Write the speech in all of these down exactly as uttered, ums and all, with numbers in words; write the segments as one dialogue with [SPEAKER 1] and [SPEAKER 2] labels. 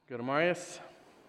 [SPEAKER 1] Good Marius.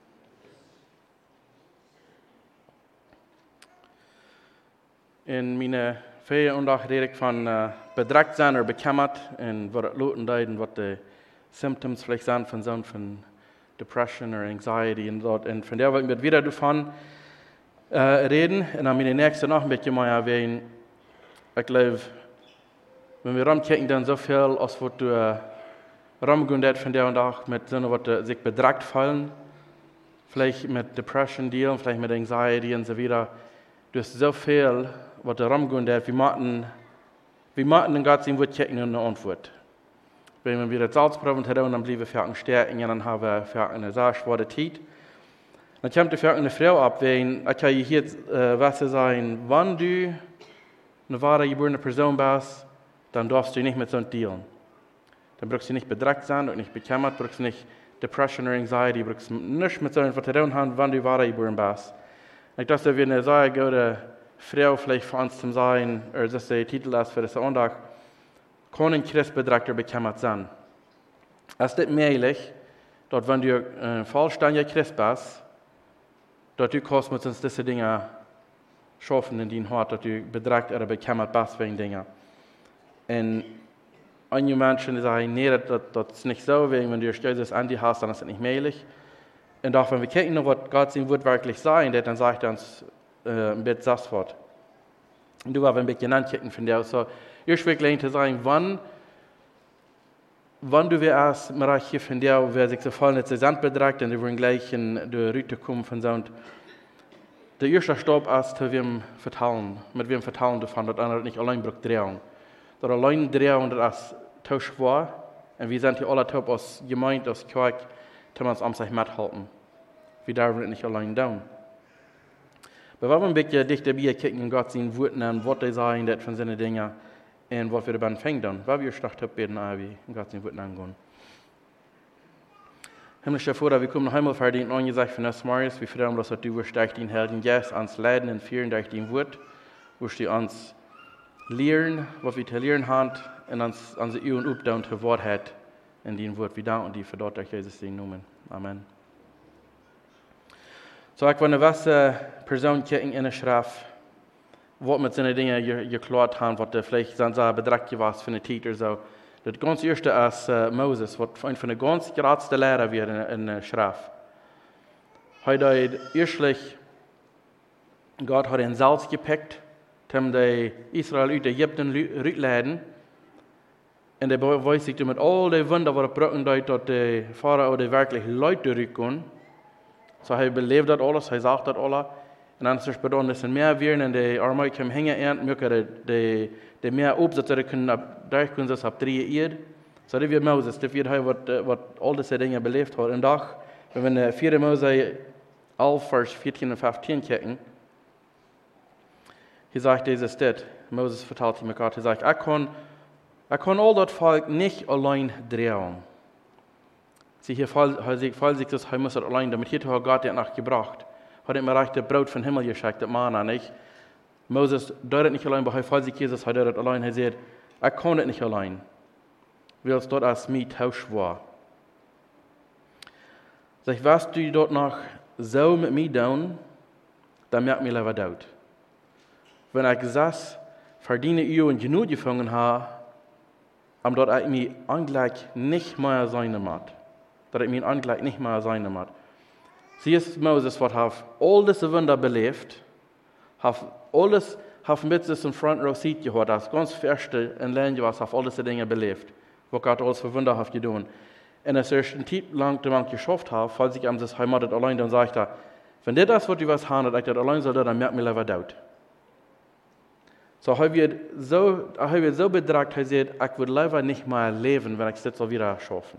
[SPEAKER 1] In mijn vele onderdag reed ik van uh, bedreigd zijn of bekemmerd en wat het loten deed en wat de symptoms vielleicht zijn van zo'n van depression or anxiety en dat. En van daar wil ik met weer daarvan uh, reden en dan mijn nächste nog een beetje meer erwähnen. Ik geloof, wenn wir rumkijken dan zoveel als wat uh, rumgehen von der und auch mit so wat uh, sich bedreigt fallen, vielleicht mit Depression dealen, vielleicht mit Anxiety und so weiter. Du hast so viel, was da rumgehen wird, wir machen, wir machen den Gott sein Wort checken und eine Antwort. Wenn wir das Salzproben haben, dann bleiben wir stärken und dann haben wir eine sehr schwere Zeit. Dann kommt die eine Frau ab, wenn ich kann hier äh, was sagen, wenn du eine wahre geborene Person bist, dann darfst du nicht mit so einem dealen. Dann brauchst du nicht bedrückt sein und nicht bekämmert, brauchst nicht Depression oder Anxiety, brauchst nicht mit so einem Vertrauen haben, wenn du wahre geboren bist. Ich dachte, wir eine sehr gute Frau vielleicht für uns zu sein, oder das ist der Titel ist für das Sonntag, kann ein Christ bedrückt oder bekämmert sein. Es ist nicht möglich, dass wenn du ein vollständiger Christ bist, dass du kannst mit uns diese Dinge schaffen in dein Hart, dass du bedrückt oder bekämmert bist wegen Dingen. Und einige Menschen sagen, nee, das, das ist nicht so, wenn du das Andi hast, dann ist es nicht möglich. Und auch wenn wir gucken, was Gott sein Wort wirklich sein, dann sagt er uns äh, ein bisschen das Wort. Und du hast ein bisschen angucken von dir. So, ich will gleich sagen, wann, wann du erst mal hier von dir, wer sich so voll nicht zu Sand bedrückt, und du wollen gleich in die Rüte kommen von so. Der erste Stopp ist, zu wem vertrauen, mit wem vertrauen du von, dass einer nicht allein braucht Drehung. Das allein Drehung, das ist zu schwer. Und wir sind hier alle top aus Gemeinde, aus Kirche, die uns am sich mithalten. Wir dürfen nicht allein tun. Aber wenn wir ein bisschen dichter bei gucken und Gott sein Wort nehmen, was er sagen, das von seinen Dingen, und was wir dabei fängt dann, weil wir stark beten, wie Gott sein Wort angehen. Himmlischer Vater, wir kommen noch einmal für den Angesagt von uns, Marius, wir freuen uns, dass du durch deinen Helden Geist uns leiden und führen durch dein Wort, wo du uns lehren, was wir zu lernen haben, und uns unsere Ohren aufbauen zur Wahrheit in dein Wort. Wir danken dir für dort, durch Jesus den Namen. Amen. So, ich will was äh, Person kicken in der Schrift, was mit seinen Dingen geklärt haben, was vielleicht sind so bedrückt war für eine Zeit oder so. Das ganz erste ist äh, Moses, was ein von den ganz geradsten Lehrer wird in, in der Schrift. Heute hat erstlich Gott hat ein Salz gepickt, um die Israel aus Ägypten rückleiten. Und er weiß sich mit all den Wunder, die er brauchen, dass die Pharao die wirklich Leute rückkommen. So er belebt das alles, er sagt das alles. Und dann ist es bedeutet, dass mehr werden und die Armee können hängen ernten, mögen die, die mehr Obst, die können durch können das ab drei Jahren. So das wird Moses, das wird halt, was, was all diese Dinge belebt hat. Und auch, wenn wir vier Mose elf, Vers vierzehn und fünfzehn gucken, hier sagt dieses das, Moses verteilt ihm Gott, er sagt, ich kann, ich kann all das Volk nicht allein drehen. Sie hier fall sich fall sich das Heim muss allein, damit hier hat Gott nach gebracht. Hat ihm recht das Brot von Himmel geschickt, das Manna nicht. Moses dort nicht allein, aber fall sich Jesus hat dort allein. Er sagt, ich kann es nicht allein. Weil es dort als mir tausch war. Sag, was du dort noch so mit mir tun, dann merkt mir lieber dort. Wenn ich saß, verdiene ich und genug gefangen habe, am dort ich mir eigentlich nicht mehr sein muss. Dat ik mijn aangelijk niet meer zijn moet. Zie je Moses wat heeft al deze Wunder beleefd, heeft alles, heeft met zich een front row seat gehad, als ganz verste in Ländje was, heeft al deze dingen beleefd, wat Gott alles voor Wunder heeft gedaan. En als er een tijd lang te lang geschafft heeft, falls ik aan zijn heimat alleen, dan zegt hij, wenn dit is wat je was gaan, dat ik dat alleen zal doen, dan merkt me liever dood. So hij wird so, hij wird so bedrückt, hij zegt, ik wil liever niet meer leven, wenn ik dit zal weer schaffen.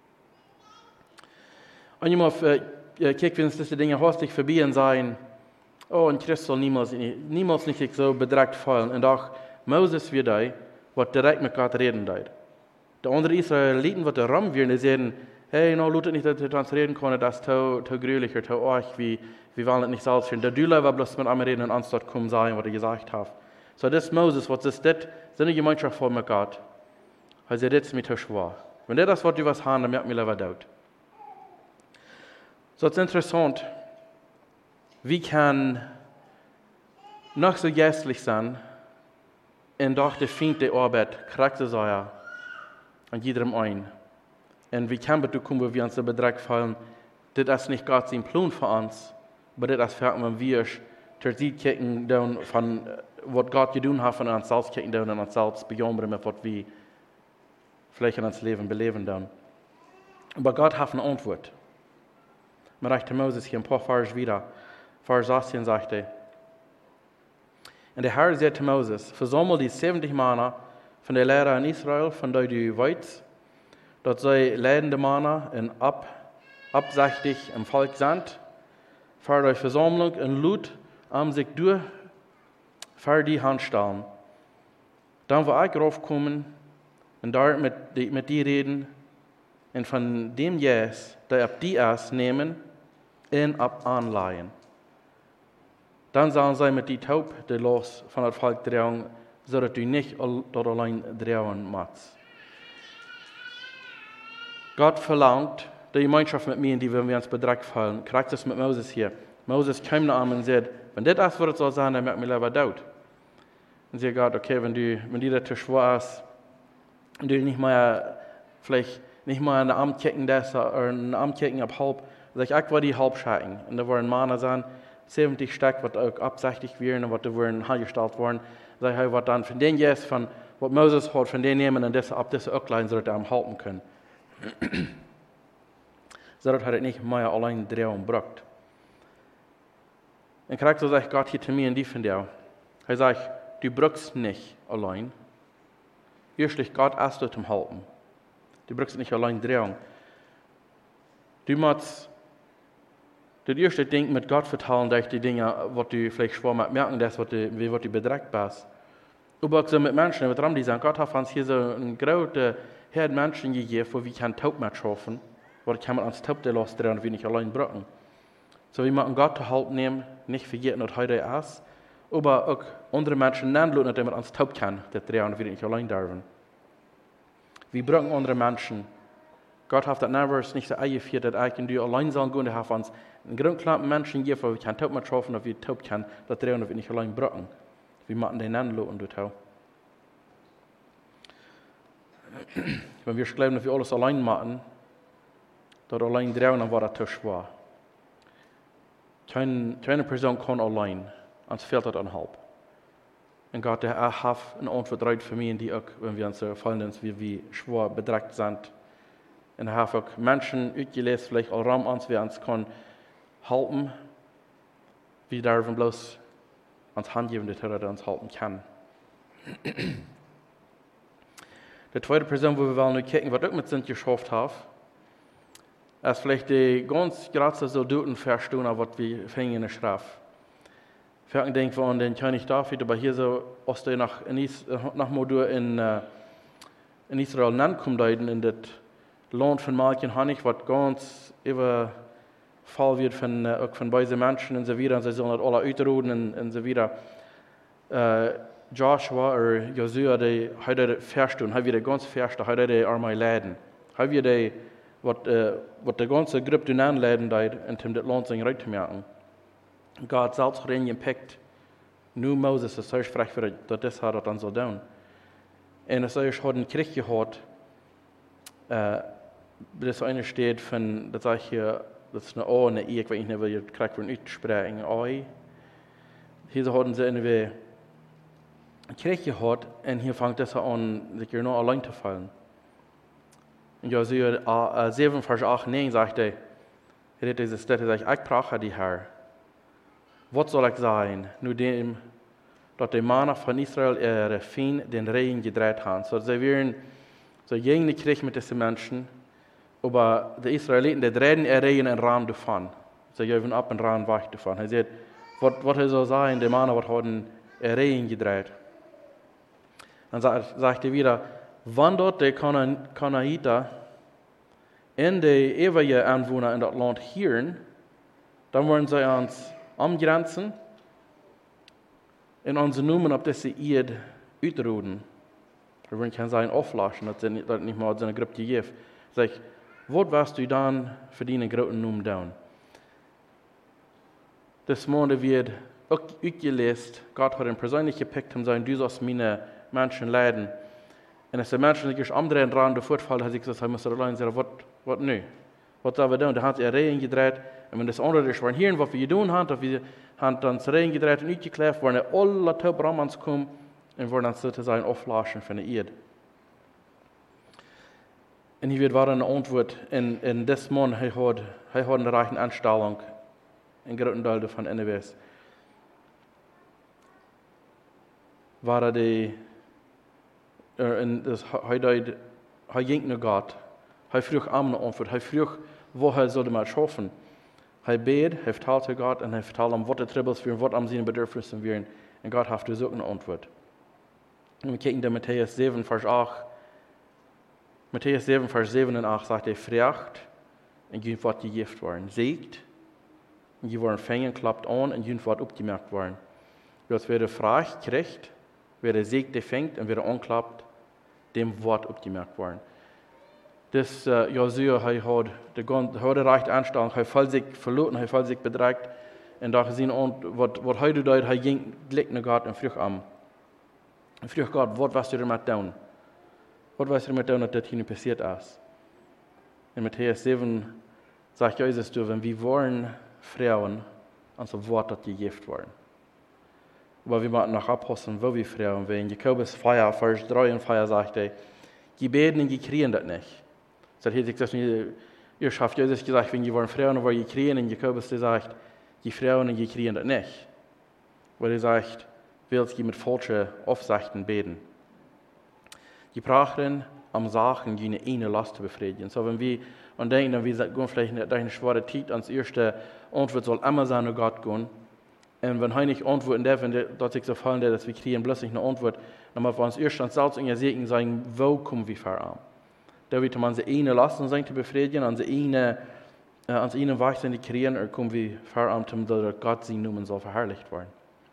[SPEAKER 1] Und jemand äh, kijkt, wenn es diese Dinge hastig vorbei und sagen, oh, ein Christ soll niemals, niemals nicht so bedrückt fallen. Und auch Moses wird da, was direkt mit Gott reden da. Die anderen Israeliten, was der Ram werden, die sagen, hey, no, Leute nicht, dass wir uns reden können, das ist zu, zu grülicher, zu euch, wie, wir wollen es nicht selbst hören. Der Düller war bloß mit einem reden und anstatt kommen sagen, was er gesagt hat. So, das ist Moses, was ist das? Seine Gemeinschaft voll mit Gott. Also, das ist mir zu schwer. Wenn der das, was du was haben, dann merkt mir lieber dort. So, es ist interessant, wie kann noch so geistlich sein, und doch der Feind der Arbeit Charakter sei an jedem ein. Und wie kann du kommen, wie uns der Betrag fallen, das ist nicht Gott sein Plan für uns, aber das ist wenn wir zur Zeit kicken, von was Gott getan hat, von uns selbst kicken und uns selbst bejammern, mit was wir vielleicht in uns Leben beleben. Dann. Aber Gott hat eine Antwort. Man reicht Moses hier ein paar Vers wieder. Vers achtzehn sagt er, und der Herr sagt zu Moses, versammle die siebzig Männer von der Lehrer in Israel, von der du weißt, dort sei leidende Männer und ab, absichtlich im Volk sind, für die Versammlung und Lut am sich durch, für die Hand stellen. Dann will ich raufkommen und dort mit, die, mit die reden und von dem Jes, der ab die erst nehmen und ab anleihen. Dann sollen sie mit die Taub, die los von das Volk drehen, so dass du nicht dort allein drehen machst. Gott verlangt die Gemeinschaft mit mir, die wir uns Betrag fallen. Kriegt das mit Moses hier. Moses kam nach ihm und sagt, wenn das ist, was es soll sein, dann merkt mir lieber dort. Und sagt Gott, okay, wenn du, wenn dir das zu schwer ist, und du nicht mehr, vielleicht nicht mal eine Arm kicken, das, oder eine Arm kicken ab halb, sag ich, ich war die halb schacken. Und da waren Männer sein, siebzig Stück, was auch absichtlich wären und was da wurden hergestellt worden. Sag ich, was dann von denen jetzt, von was Moses hat, von denen nehmen und das ab diese Öcklein sollte am halten können. So dass er nicht mehr allein drehen braucht. Und kriegt so sagt Gott hier zu mir und die von dir. Er sagt, du brauchst nicht allein. Erstlich Gott erst du zum Halten. Du brauchst nicht allein drehen. Du musst das erste Ding mit Gott verteilen, durch die Dinge, was du vielleicht schwer merken, das, was du, wie du bedrückt bist. Aber auch so mit Menschen, mit die sagen, Gott hat uns hier so eine große Herde Menschen gegeben, wo wir kein Taub mehr schaffen, wo kann man ans Taub losdrehen und wir nicht allein brauchen. So wie man Gott zu Halt nehmen, nicht vergessen, was heute ist, aber auch andere Menschen nennen, damit man ans Taub kann, das drehen und wir nicht allein dürfen. Wir brauchen andere Menschen. Gott hat das Nervös nicht so eingeführt, dass ich und du allein sein können, er hat uns einen grundknappen Menschen gegeben, wo wir kein Taub mehr schaffen, dass wir Taub kann, das drehen und wir nicht allein brauchen. Wir machen den nennen und du Taub. Wenn wir glauben, dass wir alles allein machen, dort allein drehen, dann war das zu schwer. Keine, keine Person kann allein, uns fehlt das an halb. Und Gott, er hat eine Antwort für mich, die auch, wenn wir uns fallen, wie wir schwer bedrückt sind. Und er hat auch Menschen ausgelesen, vielleicht auch Raum uns, wir uns können halten, wie dürfen bloß uns Hand geben, dass er uns halten kann. Die zweite Person, wo wir wollen nur gucken, was auch mit sind geschafft haben, ist vielleicht die ganz gerade Soldaten verstehen, was wir fängen in der Schrift. Ich denke an den König David, aber hier so, als der nach, nach Modur in, in Israel nankommt, in das Land von Malkin Honig, was ganz überfall wird von, auch von beiden Menschen und so weiter, und sie sollen das alle ausroden und, und so weiter. Uh, Joshua oder Josua, die hat das verstehen, hat wieder ganz verstehen, hat die Armee leiden. Hat wieder was uh, die ganze Gruppe anleiten, um das Land sich reinzumerken. Gott selbst hat ihn gepackt, nur Moses, das heißt, vielleicht für das, das hat er dann so tun. Und es heißt, hat einen Krieg gehabt, uh, das eine steht von, das sage ich hier, das ist eine O, eine I, ich weiß nicht, wie ihr Krieg von aussprechen, Oi. Hier hatten sie eine Krieg gehabt, und hier fängt es an, sich noch allein zu fallen. Und Josua sieben, Vers acht, neun, sagt er, er hat diese Städte, sagt, ich brauche die Herr. Was soll ich sagen, nur dem, dass die Männer von Israel ihre Feind den Regen gedreht haben. So, sie wären so gegen den Krieg mit diesen Menschen, aber die Israeliten, die drehen ihr Regen in den Rahmen davon. Sie geben ab in den Rahmen weg davon. Er sagt, was soll sagen, die Männer, was haben ihr Regen gedreht. Dann sagt er wieder, wann dort die Kanaaniter in die ewigen Anwohner in das Land hören, dann wollen sie uns angrenzen und unsere Nummern auf diese Erde ausroden. Wir wollen kein sein auflaschen, dass sie nicht mal so eine Gruppe gegeben. Sag ich, was wirst du dann für deine großen Nummern tun? das Monde wird auch gelesen, Gott hat ihn persönlich gepickt, um sein, du sollst meine Menschen leiden. Und als die Menschen sich umdrehen dran, der Fortfall, hat sich gesagt, er muss allein sagen, was neu? Was sollen wir tun? Da hat er Regen gedreht, und wenn das andere ist, waren hier, was wir tun haben, wir haben dann das Regen gedreht und ausgeklärt, waren alle Taubramans kommen, und waren dann sozusagen auflaschen von der Erde. Und hier war eine Antwort, in, in das Mann, er hat, er hat eine reiche Anstellung, in großen Teilen von N W S. War er die, er, in das, er, er, er ging nach Gott, er frug am eine Antwort, er frug, wo er sollte mal schaffen. Er bet, er verteilte Gott, und er verteilte ihm, was die Tribbles für, was am seine Bedürfnisse wären, und Gott hat so eine Antwort. Und wir kicken in Matthäus sieben, Vers acht. Matthäus sieben, Vers sieben und acht sagt er, fragt, und jemand wird gegift worden. Siegt, und die worden fängen, klappt an, und jemand wird abgemerkt worden. Als wer der fragt, kriegt, wer der siegt, der fängt, und wer der anklappt, dem wird abgemerkt worden. Das uh, Josua, er hat die ganze rechte Anstellung, er hat sich verloren, er hat sich bedrängt, und da gesehen, was heute dort, er ging, glick nach Gott und frug am. Und frug Gott, was was du damit tun? Was weißt du damit tun, dass das hier passiert ist? In Matthäus sieben sagt Jesus, du, wenn wir wollen Frauen, an so Wort, dass die gift waren. Aber wir machen nach Aposteln, wo wir Frauen werden. Jakobus vier, Vers drei und vier sagt er, die beten und die kriegen das nicht. Das heißt, das nicht, ihr schafft Jesus gesagt, wenn die wollen Frauen, aber die kriegen, und Jakobus sagt, die Frauen und die kriegen das nicht. Weil er sagt, willst du mit falschen Aufsichten beten. Die brauchen am Sachen, die eine eine Last zu befriedigen. So, wenn wir und denken, dann wir gehen vielleicht durch eine schwere Zeit, ans erste Antwort soll immer sein, nach Gott gehen. Und wenn er nicht antworten darf, wenn dort sich so fallen, dass wir kriegen bloß nicht eine Antwort, dann müssen wir uns erst ans Salz und Segen sagen, wo kommen wir voran? Da wird man sie eine lassen, sein zu befriedigen, an sie eine, äh, an sie eine Weich zu kriegen, oder kommen wir voran, damit Gott sie nun soll verherrlicht werden.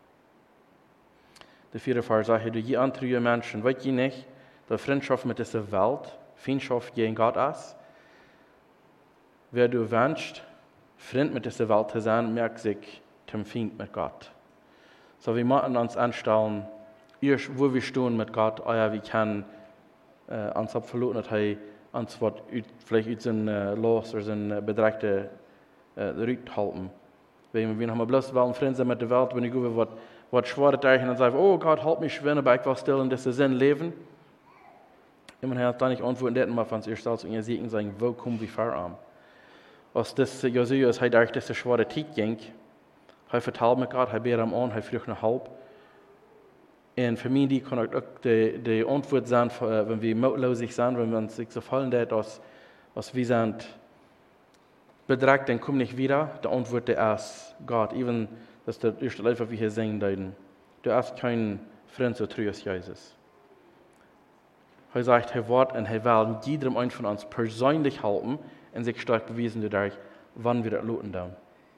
[SPEAKER 1] Der vierte Vers sagt, du je andere Menschen, weißt du nicht, dass Freundschaft mit dieser Welt, Feindschaft gegen Gott ist? Wer du wünschst, Freund mit dieser Welt zu sein, merkt sich zum Feind mit Gott. So, wir müssen uns anstellen, erst wo wir stehen mit Gott, oh ja, wir können äh, uns abverloren, dass er uns was vielleicht aus seinem äh, Los oder seinem äh, bedreckten äh, Rück halten. Wenn wir haben bloß wollen Freunde mit der Welt, wenn ich über was was schwere Zeichen und sagen, oh Gott, halt mich schwimmen, aber ich will still in diesem Sinn leben. Und man hat dann nicht antworten, dass man von sich selbst in ihr Segen sagen, wo kommen wir voran? Als das Josua, als er durch diese schwere Zeit ging, er verteilt mit Gott, er bett ihm an, er fragt nach Halb. Und für mich, die kann auch die, die Antwort sein, wenn wir mutlosig sind, wenn wir uns so fallen, dass, dass wir sind bedrängt, dann kommen nicht wieder. Die Antwort ist Gott, even das ist der erste Leib, was wir hier singen deuten. Du hast keinen Freund so treu als Jesus. Er sagt, er wird und er will jedem einen von uns persönlich halten und sich stark beweisen dadurch, wann wir das loten tun.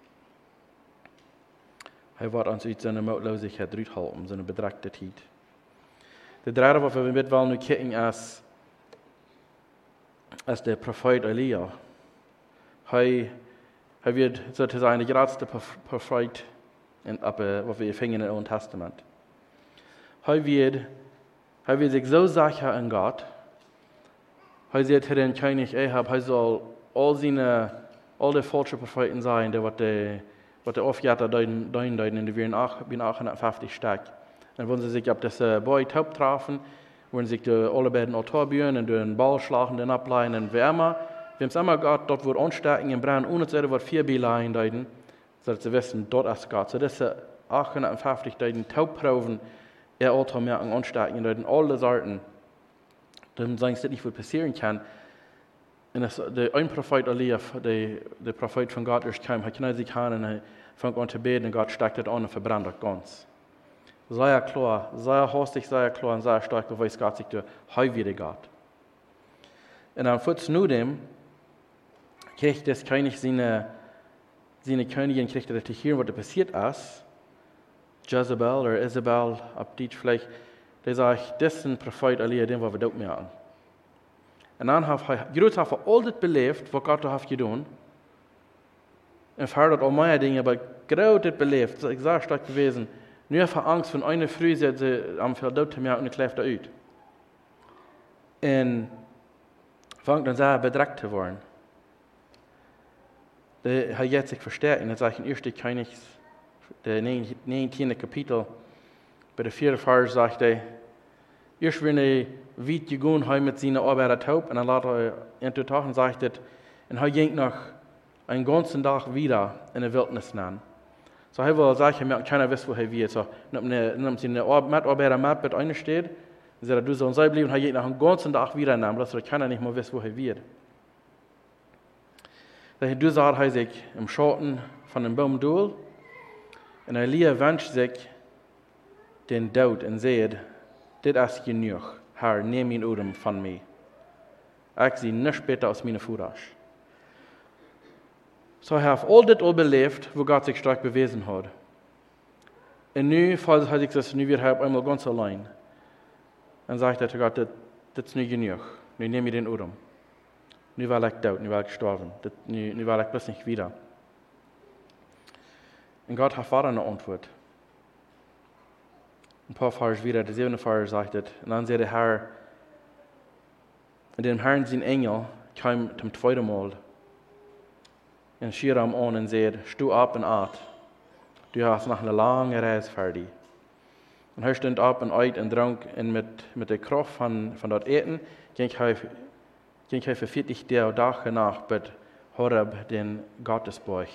[SPEAKER 1] Er wird uns aus seiner Mutlosigkeit halten, seine bedrängte Zeit. Der dritte, was wir mit wollen kicken, ist, ist der Prophet Elia. Er, er wird sozusagen der größte Prophet, in, ab, was wir finden im Neuen Testament. Er wird, er wird sich so sicher in Gott. Er sagt den König Ahab, er soll all seine, all die falschen Propheten sein, die, was die, was die Aufgabe deuten, deuten, und die werden auch, werden auch fünfzig stark. Und wenn sie sich auf das Boy taub trafen, wenn sie sich die alle beiden Autorbühren und den Ball schlagen, den ableihen und wie immer, wir haben es immer Gott, dort wird anstecken und brennen, ohne zu was vier Beileien deuten, so dass sie wissen, dort ist Gott. So dass sie achthundertfünfzig deuten Taubproben, er Auto merken, anstecken deuten, alle Sorten. Dann sagen sie nicht, was passieren kann. Und das, der ein Prophet Elia, der, der Prophet von Gott erst kam, er knallt sich an und er fängt an zu beten und Gott steckt das an und verbrennt das ganz. Sei er klar, sei er hastig, sei er klar und sei er stark, beweist Gott sich durch, heu wieder Gott. Und dann kurz nur dem, kriegt das König seine, seine Königin, kriegt er zu hören, was da passiert ist. Jezebel oder Isabel, ab Deutsch vielleicht, der sagt, das ist ein Prophet Elia, den wir dort merken. Und dann hat er, Gott hat all das belebt, was Gott hat getan. Und vorher hat all meine Dinge, aber genau das belebt, das ist sehr stark gewesen. Nur für Angst von einer Früh, sie am Verdott zu merken, und kläft da uit. Und fängt dann sehr bedreckt zu werden. Der hat jetzt sich verstärkt, und das sage ich in ersten Königs, der neunzehnten Kapitel, bei der vierten Vers sagt er, erst wenn er weit gegangen hat mit seinen Arbeiter taub, und dann lässt er in den Tag und sagt er, und er ging noch einen ganzen Tag wieder in der Wildnis nehmen. So er will sagen, er keiner weiß, wo er wird. So, nimmt seine Mitarbeiter mit, mit einsteht, und sagt, du sollst sein bleiben, und er geht noch einen ganzen Tag wieder nehmen, dass er keiner nicht mehr weiß, wo er wird. Daher du sagt er sich im Schatten von dem Baum durch, und Elia wünscht sich den Tod und sagt, das ist genug, Herr, nimm ihn Odem von mir. Ich sehe nicht besser als meine Furasch. So ich habe all das überlebt, wo Gott sich stark bewiesen hat. Und nun fällt er sich das, nun wird er einmal ganz allein. Dann sagt er zu Gott, das, das ist nicht genug. Nun nehme ich den Odem. Nun war ich tot, nun war ich gestorben. Das, nun, nun war ich bloß nicht wieder. Und Gott hat weiter eine Antwort. Ein paar Vers wieder, der siebente Vers sagt es. Und dann sagt der Herr, und dem Herrn sein Engel kam zum zweiten Mal und schier ihm an und sagt, steh ab und at. Du hast noch eine lange Reise fertig. Und er stand ab und eit und trank und mit, mit der Kraft von, von dort Eten ging er, ging er für vierzig Tage nach bei Horeb, den Gottesberg.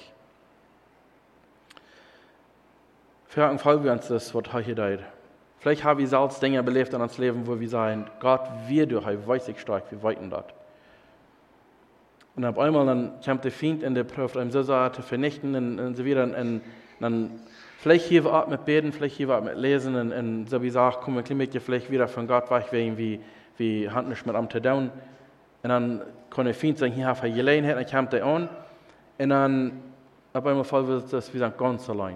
[SPEAKER 1] Fragen folgen wir uns das, was hier steht. Vielleicht haben wir selbst Dinge belebt in unserem Leben, wo wir sagen, Gott, wir durch, er weiß ich stark, wir weiten dort. Und auf einmal dann kommt der Feind in der Prüfung, um so zu vernichten und, und so wieder. Und dann vielleicht hier wir ab mit Beten, vielleicht hier wir ab mit Lesen und, und so wie gesagt, kommen wir ein vielleicht wieder von Gott weg, wegen wie, wie Hand nicht mit am zu tun. Und dann kann der Feind sagen, hier habe ich Gelegenheit, dann kommt er an. Und dann auf einmal fallen wir das, wie sagen, ganz allein.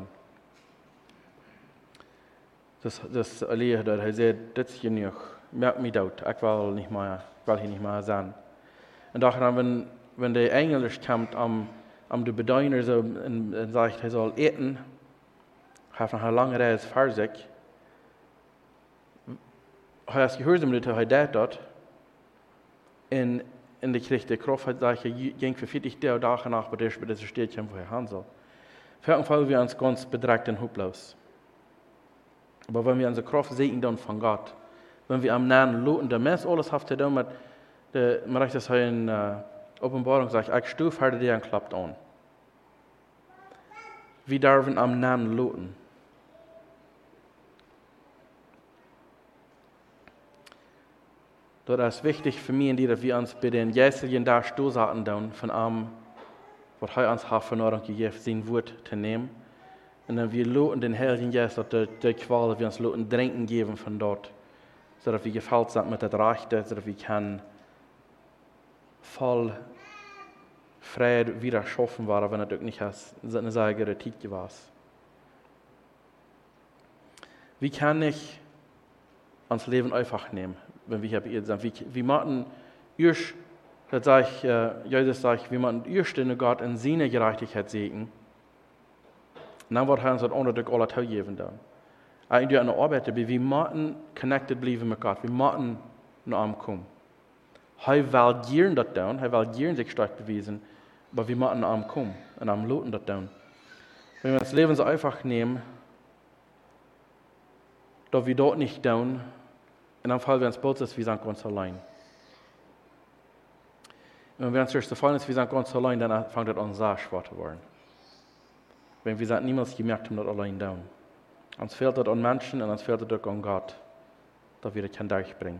[SPEAKER 1] Das, das Elia dort, er sagt, das ist genug, merk mich dort, ich will nicht mehr, ich will hier nicht mehr sein. Und dann, wenn, wenn der Engel kommt, am, am der Bediener so, und, und sagt, er soll eten, hat noch eine lange Reise vor sich, er hat gehört, dass er das dort, und, und er kriegt die Kraft, er sagt, er ging für vierzig Tage nach, bei dieser Städtchen, wo er hin soll. Für jeden Fall wir uns ganz bedreckt und hoplos. Aber wenn wir unsere Kraft sehen dann von Gott, wenn wir am Nahen loten, der Mensch alles hat zu tun mit, der, man reicht das in uh, Offenbarung, sagt, ich stuf hatte dir und klappt an. Wir dürfen am Nahen loten. Das ist wichtig für mich, dass wir uns bei den jetzigen da stoßen tun, von am, was er uns hat von Ordnung gegeben, sein Wort zu nehmen. Und dann wir loten den Heiligen Geist, dass die, die Qual, wir uns loten Trinken geben von dort, sodass wir gefällt sind mit der Rechte, sodass wir können voll Frieden wieder schaffen waren, wenn es nicht eine sehr Zeit war. Wie kann ich ans Leben einfach nehmen, wenn wir hier sind? Wie, wie machen erst, das sage ich, äh, Jesus sagt, wie man erst in Gott in seine Gerechtigkeit segnen, und dann wird er uns das unterdrück alle Tag geben dann. Eigentlich an der Arbeit, wir müssen connected bleiben mit Gott, wir müssen nach ihm kommen. Er will gerne das tun, er will gerne sich stark beweisen, aber wir müssen nach ihm kommen und am loten das tun. Wenn wir das Leben so einfach nehmen, dass wir dort nicht tun, und dann fallen wir uns bald, wir sind ganz allein. Und wenn wir uns erst fallen, wir sind ganz allein, dann fängt das an sehr schwer zu werden. Wenn wir niemals gemerkt haben, dass allein down. Uns fehlt das an Menschen und uns fehlt das an Gott, dass wir das durchbringen.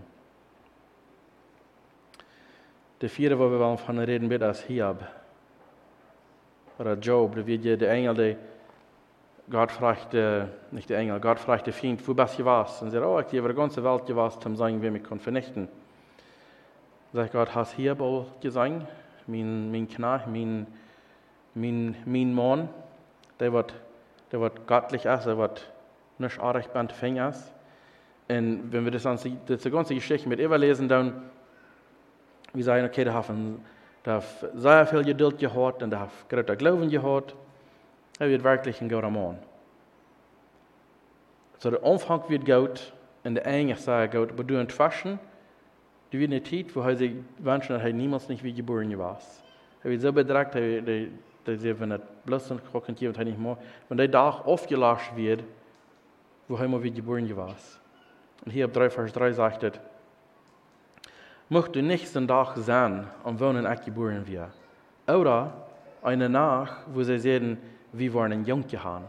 [SPEAKER 1] Der vierte, wo wir wollen von reden, wird als Hiob. Oder Job, da wird der Engel, der Gott fragt, nicht der Engel, Gott fragt den Feind, wo bist du was? Und er sagt, oh, ich habe die ganze Welt gewasst, um zu sagen, wie mich kann vernichten. Sagt Gott, hast Hiob auch gesagt, mein, mein Knecht, mein, mein, mein Mann, der wird, der wird göttlich ist, der wird nicht arg beim Finger ist. Und wenn wir das, das die ganze Geschichte mit überlesen, dann wir sagen, okay, da haben, Der hat sehr viel Geduld gehabt und der hat großer Glauben gehabt. Er wird wirklich ein guter Mann. So der Anfang wird gut und der Ende sei gut. Aber du entwaschen, du wird eine Zeit, wo er sich wünscht, dass er niemals nicht wie geboren war. Er wird so bedrückt, dass er, wenn er bloß und gucken gibt, nicht mehr, wenn der Tag aufgelöscht wird, wo er mal wie geboren war. Und hier ab drei Vers drei sagt er, möcht du nicht den Tag sein, am wohnen ich geboren wir. Oder eine Nacht, wo sie sehen, wie wir einen Jungen haben.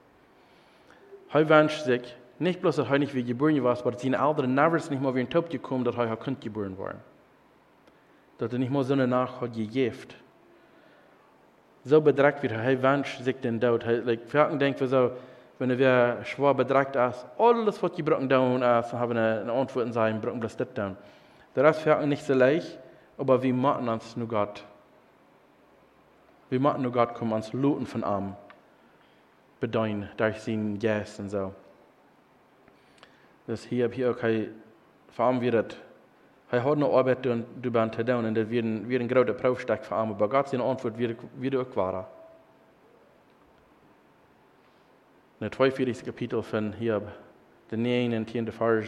[SPEAKER 1] Er wünscht sich, nicht bloß, dass er nicht wie geboren war, aber seine Eltern nervös nicht mal wie ein Top gekommen, dass er Kind geboren war. Dass er nicht mal so eine Nacht hat gegeben. So bedrückt wird er, er wünscht sich den Tod. Er like, denkt so, wenn er schwer bedrückt ist, alles, was gebrochen down ist, haben eine Antwort in seinem Brocken bloß das down. Der Rest fällt nicht so leicht, aber wir machen uns nur Gott. Wir machen nur Gott, kommen uns Luten von Arm bedeuten, durch seinen Geist und so. Das hier, hier auch, vor allem wird es, er hat noch Arbeit und du bist zu tun, und das wird ein, wird ein großer Prüfsteig für Arme, aber Gott seine Antwort wird, wird auch wahr. In der zweiundvierzigsten Kapitel von hier, der neunten und zehnten Vers,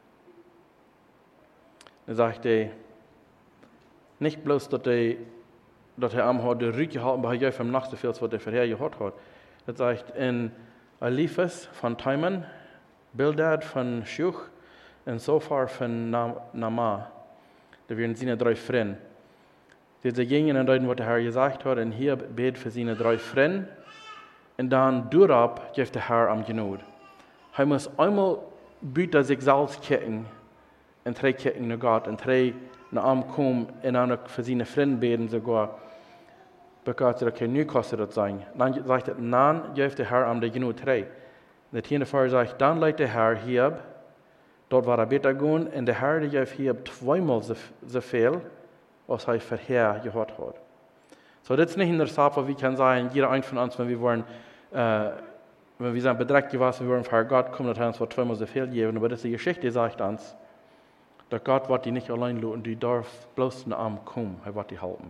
[SPEAKER 1] da sagt er, nicht bloß, dass er, dass er am hat, der Rück gehalten, aber er vom Nacht so viel, was er vorher gehört hat. Das sagt in Eliphas von Timon, Bildad von Schuch und Sophar von Nama. Da werden seine drei Freunde. Diese gingen und deuten, was der Herr gesagt hat, und hier bet für seine drei Freunde. Und dann durchab gibt der Herr am Genut. Er muss einmal bitte sich selbst kicken und drei kicken nach Gott und drei nach ihm kommen und dann für seine Freunde beten sogar. Because er kein Neukoster das sein. Dann sagt er, nein, gibt der Herr am der Genut drei. Der tiende Vers sagt, dann leitet der Herr hier, dort war er besser gehen, und der Herr, der gibt hier zweimal so, so viel, als er vorher gehört hat. So, das ist nicht in der Sache, wie kann sein, jeder ein von uns, wenn wir wollen, äh, wenn wir sind bedreckt gewesen, wir wollen für Gott kommen, dass er uns zweimal so viel geben, aber das ist die Geschichte, die sagt uns, dass Gott wird die nicht allein lassen, die darf bloß nach ihm kommen, er wird die halten.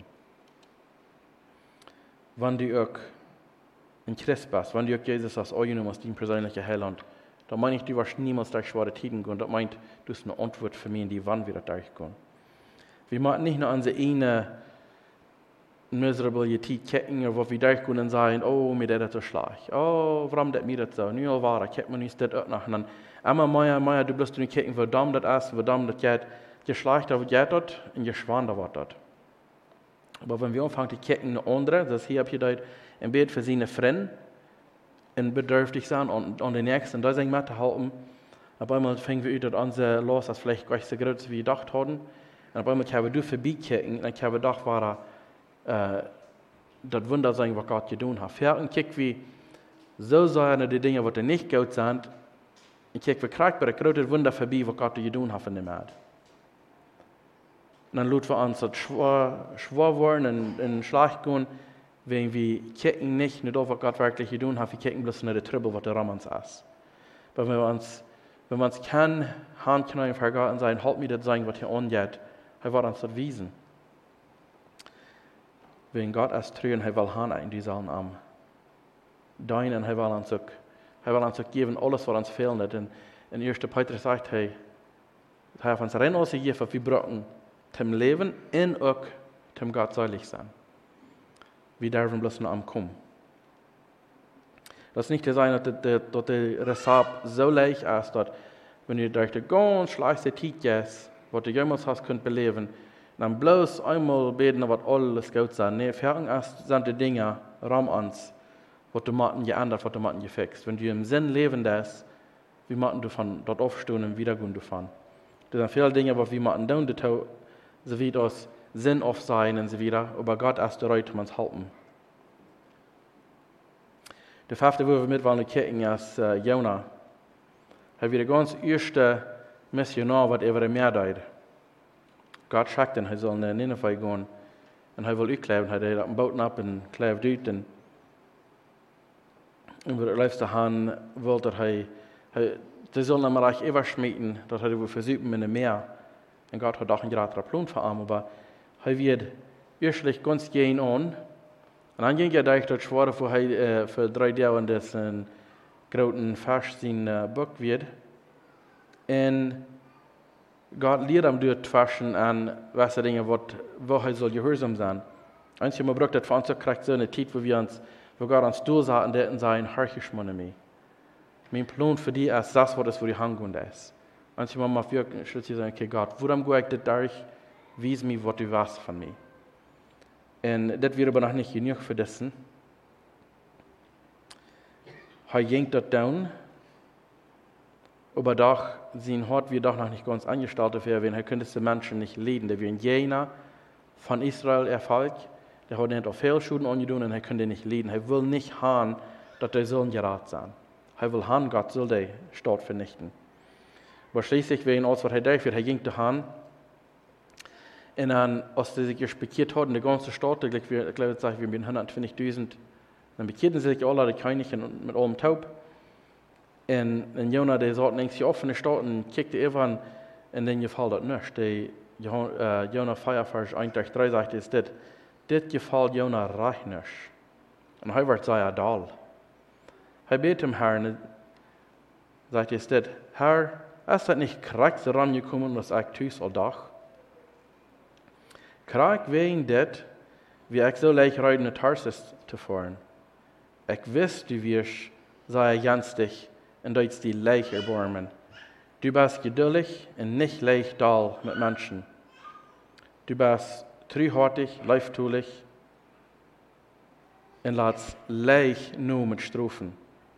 [SPEAKER 1] Wenn du auch in Christ bist, wenn du auch Jesus als angenommen als dein persönlicher Heiland, dann meine ich, du wirst niemals durch schwere Tiden gehen, das meint, du hast eine Antwort für mich, die wann wir durchgehen. Wir machen nicht nur unsere eine miserable Zeit kicken, wo wir durchgehen und sagen, oh, mir das so schlecht, oh, warum das mir das so, nur war, ich hätte mir nicht das auch noch. Und dann, immer mehr, mehr, du bist nicht kicken, wo dumm das ist, wo dumm das geht, je schlechter wird das und je schwander wird das. Aber wenn wir anfangen zu kicken, eine andere, das hier habe ich dort im Bett für seine Freunde, und bedürftig sein und, und den Nächsten da sind mit zu halten. Auf einmal fängt wir an, unser Los ist vielleicht gar nicht so groß, wie wir gedacht hatten. Und auf einmal können wir durch vorbeikicken, und dann können wir doch war äh, das Wunder sein, was Gott getan hat. Für und kick wie so sein die Dinge, die nicht gut sind, und kick wir kriegen bei der großen Wunder vorbei, was Gott getan hat von dem Erd. Und dann lassen wir uns das schwer, schwer werden und, und schlecht gehen, wenn wir kicken nicht, nicht auf, was Gott wirklich getan hat, wir kicken bloß nicht der Trübel, was der Ramans ist. Aber wenn wir uns, wenn wir uns keine Hand knallen für Gott und sagen, halt mir das sagen, was hier angeht, er wird uns das wiesen. Wenn Gott es trügen, er will Hand in diese Arm. Deinen, er will uns auch, er will uns auch geben, alles, was uns fehlt. Und in ersten Petrus sagt er, er hat uns rein ausgegeben, was wir brauchen, zum Leben und auch zum Gott seilig sein. Wir dürfen bloß noch am kommen. Das ist nicht zu sein, dass der, dass der Rezept so leicht ist, dass wenn ihr durch die ganz schlechte Zeit geht, was du jemals hast könnt beleben, dann bloß einmal beten, was alles gut sein. Nee, fertig ist, sind die Dinge, Raum uns, was du machen geändert, was du machen gefixt. Wenn du im Sinn leben lässt, wie machen du von dort aufstehen und wieder gehen davon. Das sind viele Dinge, was wir machen, so wie das Sinn auf sein und so weiter, aber Gott ist der Reut, um uns halten. Der fünfte, wo wir mit wollen kicken, ist uh, Jona. Er war der ganz erste Missionar, was er mehr tut. Gott schickt ihn, er soll nach Nineveh gehen und er will aufkleben, er hat einen Boot ab und klebt dort. Und über das letzte Hand wollte er, sie sollen am Reich überschmieden, dass er versuchen in dem Meer. Und Gott hat auch einen geraden Plan für ihn, aber er wird erstlich ganz gehen an. Und dann ging er durch das Schwere für, äh, für drei Jahre, das ein großen Vers sein äh, Buch wird. Und Gott lehrt ihm dort Fashion an, was er Dinge, wo er soll gehorsam sein. Einzig, man braucht das für uns, kriegt so eine Zeit, wo wir uns, wo Gott uns durchsagen, der in sein Harkisch Monami. Mein Plan für die ist das, was es für die Hangrund ist. Einzig, man muss wirklich sagen, okay, Gott, warum gehe ich das durch? Wies mir, was du weißt von mir. Und das wird aber noch nicht genug für das. Er ging dort down, aber doch, sein Hort wird doch noch nicht ganz angestaltet werden, er könnte die Menschen nicht leiden. Der wird ein Jener von Israel Erfolg, der hat nicht auf Fehlschuden angetan und er könnte nicht leiden. Er will nicht haben, dass die sollen gerat sein. Er will haben, Gott soll die Stadt vernichten. Aber schließlich, wenn alles, was er durch wird, er ging da hin. Und dann, als sie sich gespekiert hatten, die ganze Stadt, ich glaube, ich glaube, wir haben hundertzwanzigtausend, dann bekehrten sie sich alle, die Königin mit allem Taub. Und, und Jona, der sagte, längst die offene Stadt und kickte irgendwann, und dann gefällt das nicht. Die, uh, Jona vier, Vers eins durch drei sagt, ist das, das gefällt Jona recht nicht. Und er wird sehr adal. Er bet dem Herrn, sagt es das, Herr, ist das nicht korrekt herangekommen, was ich tue soll doch? Krieg wegen das, wie ich so leicht reiten in Tarsus zu fahren. Ich wiss, du wirst, sei ganz dich, und dort die Leich erbarmen. Du bist geduldig und nicht leicht dal mit Menschen. Du bist treuhartig, leiftulich und lässt leicht nur mit Strufen.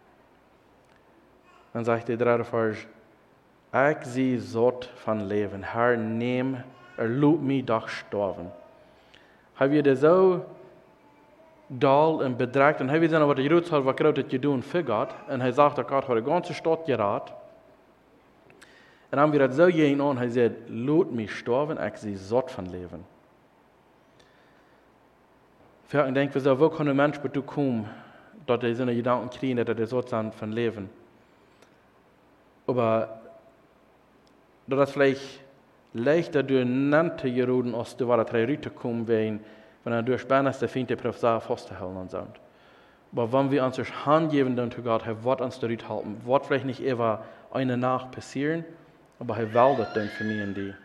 [SPEAKER 1] Dann sagt der dritte Vers, ich sehe satt von Leben, Herr, nehm, erlaub mich doch sterben. Hij wird so dal und bedreigt und hij weet dan wat de Jood had wat groot het gedaan voor God. En hij zag dat God had de ganze stad geraad. En dan weer het zo gehen aan, hij zei, laat mich sterben, ik zie zot van leven. Ik denk, we zouden ook een mens bedoel komen, dat hij zijn gedanken krijgen, dat hij zot zijn van leven. Aber dat is vielleicht leichter durch nannte Jeroden, als du war drei Rüte kommen, wenn wenn er durch Berneste finte Professor festzuhalten und so. Aber wenn wir uns Hand geben dann zu Gott, er wird uns der Rüte halten, wird vielleicht nicht immer eine Nacht passieren, aber er will das dann für mich und die.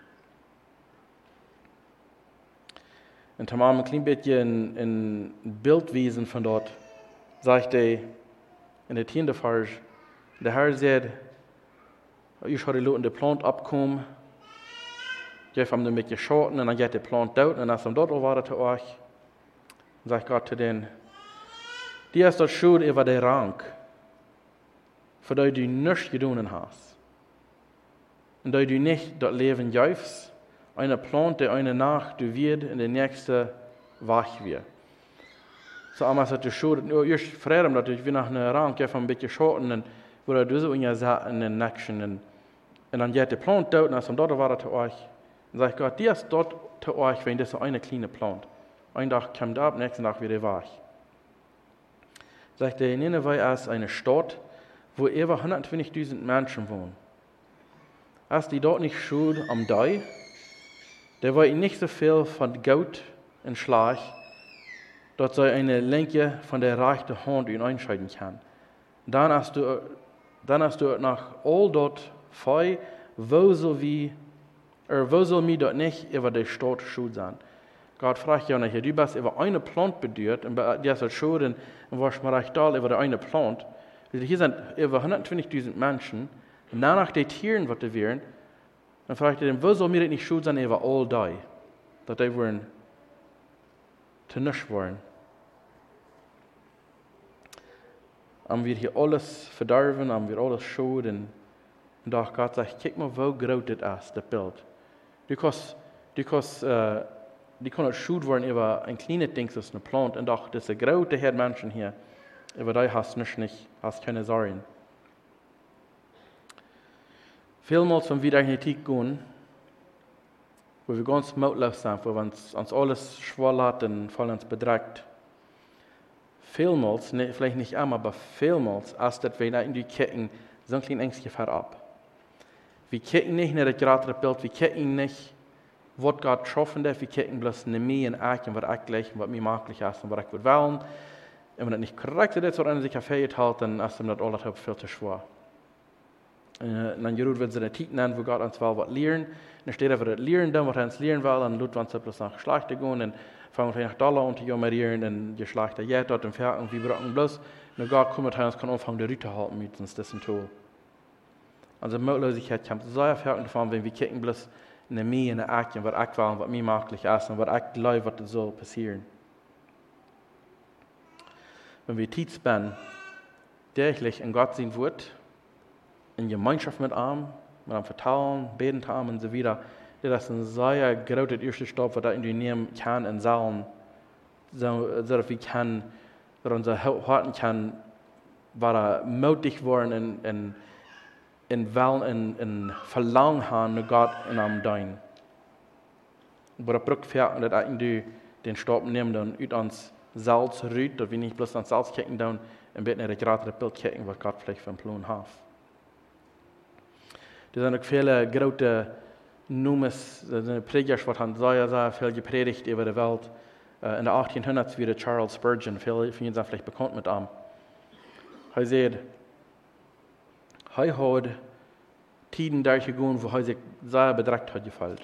[SPEAKER 1] Und dann haben wir ein klein bisschen ein Bildwesen von dort, sagt er in der tiende Vers, der Herr sagt, ich habe die Leute in der Plant abgekommen, ich habe ihn mit geschoten und dann geht der Plant dort und dann ist er dort erwartet zu euch. Und sagt Gott zu denen, die ist das Schuld über den Rang, für die du nichts getan hast. Und die du nicht das Leben jäufst, eine Plant, der eine Nacht du wird in der nächsten wach wird. So einmal sagt die Schuld, ich freue mich, dass ich nach einem Rang, ich habe ein bisschen geschoten und wo du so in der Sache in den Nächsten und dann geht der Plant dort und dann ist er dort erwartet zu euch. Und sagt Gott, die ist dort zu euch, wenn das so eine kleine Plant. Ein Tag kommt ab, nächsten Tag wieder wach. Sagt er, Nineveh ist eine Stadt, wo über hundertzwanzigtausend Menschen wohnen. Ist die dort nicht schuld am Dei? Der war nicht so viel von Gold und Schlag, dass er eine Linke von der rechten Hand ihn einscheiden kann. Dann hast du, dann hast du nach all dort frei, wo soll wie Er wo soll mir dort nicht über die Stadt schuld sein? Gott fragt ja nicht, du bist über eine Plant bedeutet, und du hast schuld und warst mir recht da über eine Plant. Hier sind über hundertzwanzigtausend Menschen, und danach die Tieren, was die wären, dann fragt er, wo soll mir nicht schuld sein über all die, dass die wollen zu nichts wollen. Haben wir hier alles verderben, haben wir alles schuld, und, und doch Gott sagt, guck mal, wo groß das ist, das Bild. Du kannst, du kannst, äh, die können schuld werden über ein kleines Ding, das ist eine Plant, und doch diese große Herd Menschen hier, über die hast du nicht, hast keine Sorgen. Vielmals, wenn wir in die Politik gehen, wo wir ganz mutlos sind, wo uns, uns alles schwer hat und voll uns bedrückt, vielmals, ne, vielleicht nicht immer, aber vielmals, als das wir in die Ketten so ein kleines Ängstchen ab. Wir kicken nicht nach das gerade Bild, wir kicken nicht, was Gott getroffen hat, wir kicken bloß nicht mehr in Aktien, was ich gleich, was mir möglich ist und was ich würde wollen. Und wenn das nicht korrekt ist, oder einer sich verfehlt hat, dann ist ihm das alles viel zu schwer. Und dann Jerud wird seine Zeit nennen, wo Gott uns will, was lernen. Und steht er, das lernen, dann, was er uns lernen will, dann tut man bloß nach Schlechte gehen, und fangen wir nach Dollar und die Jammerieren, und die Schlechte jetzt dort und fertig, und wir brauchen bloß, und Gott kommt, und kann anfangen, die Rüte halten mit uns, das ist ein Tool. Also Möglichkeit kommt sehr fertig davon, wenn wir kicken bloß in der Mehr, in der Aktien, was ich will, was mir möglich ist, und was ich glaube, was soll passieren. Wenn wir Zeit spenden, täglich in Gott sein Wort, in Gemeinschaft mit ihm, mit ihm vertrauen, beten haben und so weiter, das ist ein sehr großer erster Stopp, was wir nehmen kann und sollen, so dass wir kann, dass unser Herzen kann, war mutig worden in, in, in, in, in, in Verlangen haben, nach Gott in einem Dein. Wo der Brück fährt und dass wir den Stopp nehmen und aus uns Salz rührt, dass wir nicht bloß ans Salz kicken, und beten nicht gerade das Bild kicken, was Gott vielleicht für einen Plan hat. Da sind auch viele große Nummers, da sind Predigers, die haben sehr, sehr viel gepredigt über die Welt. In der achtzehnhunderts wie der Charles Spurgeon, viele von Ihnen sind vielleicht bekannt mit ihm. Er sagt, er hat Tiden durchgegangen, wo er sich sehr bedrückt hat gefällt.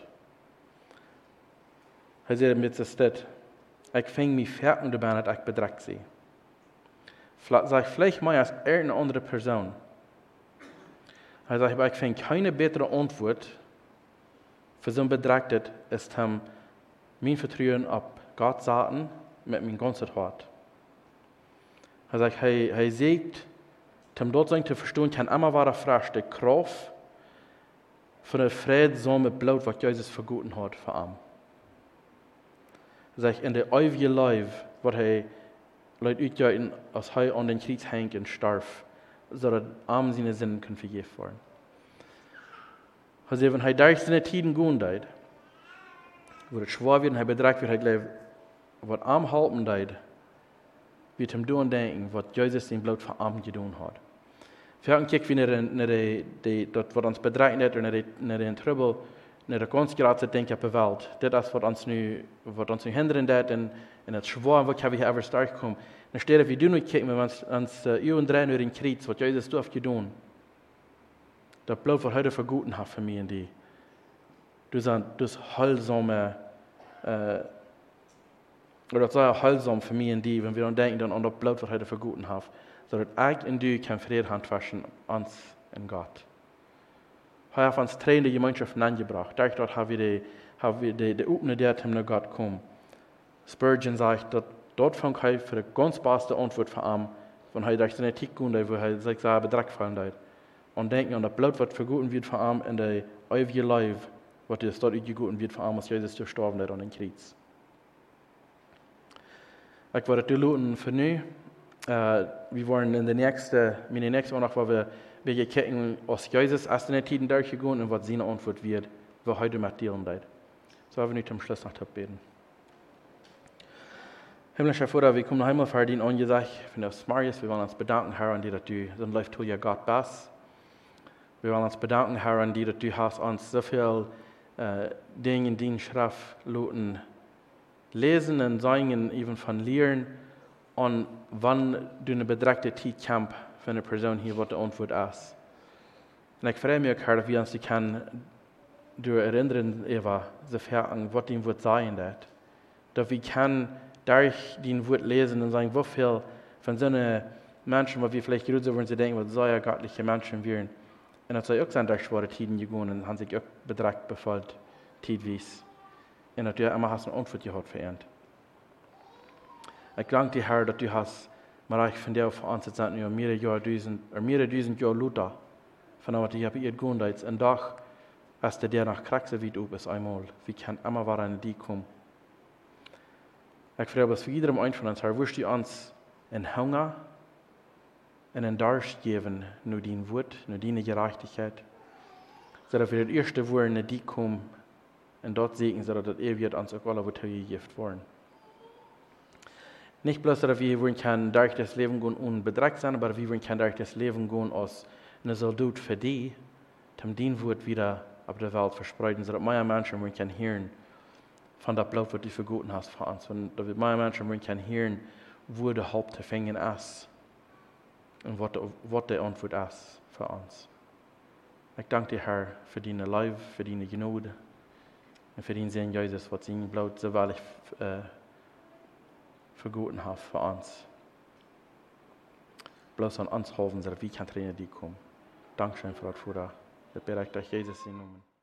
[SPEAKER 1] Er sagt, mit sich das, ich fing mich fertig dabei, dass ich bedrückt sie. Vielleicht mehr als irgendeine andere Person. Er sagt, ich finde keine bessere Antwort für so ein Bedrängtes, ist ihm mein Vertrauen auf Gott sagen mit meinem ganzen Hart. Er sagt, er, er sagt, um dort zu verstehen, kann immer wieder frisch die Kraft von der friedsame Blut, was Jesus verguten hat für ihn. Er sagt, in der ewigen Leben, was er Leute utgören, als er an den Kreuz hängt und starb, so dass ihm seine Sünden können vergeben werden. Also wenn er durch seine Tiden gehen deit, wo es schwer wird und er bedrückt wird, er glaubt, was ihm halten deit, wird ihm tun denken, was Jesus den Blut für ihn getan hat. Wir haben gekickt, wie er das, was uns bedrückt hat, und er den Trübel, nicht der ganz gerade denkt auf der Welt. Das ist, was uns nu, was uns nu hindern hat, und, und das schwer, wo wir hier stark kommen. Dann steht er, wie du nicht kicken, wenn wir uns, uns uh, über und drei nur in Kreuz, was Jesus durfte getan. Das Blut, was heute verguten hat für mich und die. Du sagst, das heilsame, äh, oder das sei heilsam für mich und die, wenn wir dann denken, dann an das Blut, was heute verguten hat, so dass ich und du kein Frieden handwaschen, uns in Gott. Er hat uns tränende Gemeinschaft angebracht. Dort haben wir die, haben wir die, die Upne, der zum Gott kommen. Spurgeon sagt, dass dort fängt er für die ganz beste Antwort für ihn, wenn er durch seine Tick geht, wo er sich sehr bedrückt fallen hat. Und denken an das Blut, was verguten wird für ihn in der ewigen Leben, was es dort geguten wird für ihn, als Jesus gestorben hat an den Kreuz. Ich werde die Leute für nu. Uh, wir wollen in der nächsten, in der nächsten Woche, wo wir wir gucken, was Jesus aus den Tiden durchgegangen und was seine Antwort wird, was heute mit dir umgeht. So haben wir nicht am Schluss noch beten. Himmlischer Vater, wir kommen noch einmal für dich angesagt, von der Marius, wir wollen uns bedanken, Herr, an dir, dass du so ein Läuft zu ja Gott bist. Wir wollen uns bedanken, Herr, an dir, dass du hast uns so viel äh, Dinge in deinen Schrift lesen und sagen, eben von Lehren, und wann du eine bedrängte Zeit kämpfst, für eine Person hier, was die Antwort ist. Und ich freue mich, Herr, dass wir uns kann erinnern, Eva, sofern, was dein Wort sein wird. Dass wir kann durch dein Wort lesen und sagen, wie viel von so einen Menschen, was wir vielleicht gerade so wollen, sie denken, was sehr göttliche Menschen wären. Und das soll auch sein, durch schwere Tiden gegangen und haben sich auch bedrängt befolgt, tidweise. Und dass du immer hast eine Antwort gehabt für ihn. Ich danke dir, Herr, dass du hast, maar ich finde auf uns jetzt nu mehrere Jahre duizend, oder mehrere duizend Jahre Luther, von dem, was ich habe ihr gewohnt, und doch, als der nach Kraxe wie du bist einmal, wie kann immer wieder an die kommen. Ich freue mich für jedem einen von uns, Herr, wirst du uns in Hunger, und in Durst geben, nur dein Wort, nur deine Gerechtigkeit, so dass wir das erste Wort in die kommen, und dort segnen, so dass das ewig uns auch alle Worte gegeben worden. Nicht bloß, dass wir können durch das Leben gehen unbedrückt sein, aber wir können durch das Leben gehen als eine Soldat für die, um dein Wort wieder auf der Welt verspreiten, so dass mehr Menschen können hören von der Blut, was du verguten hast für uns. Und da wird meine Menschen können hören, wo der Haupt zu finden ist und was die Antwort ist für uns. Ich danke dir, Herr, für deine Liebe, für deine Gnade und für dein Sinn, Jesus, was sein Blut so wahrlich äh, verguten hat für uns. Bloß an uns hoffen, dass wir kann trainieren, die kommen. Dankeschön für das, Vater. Ich bete euch, Jesus, in Namen.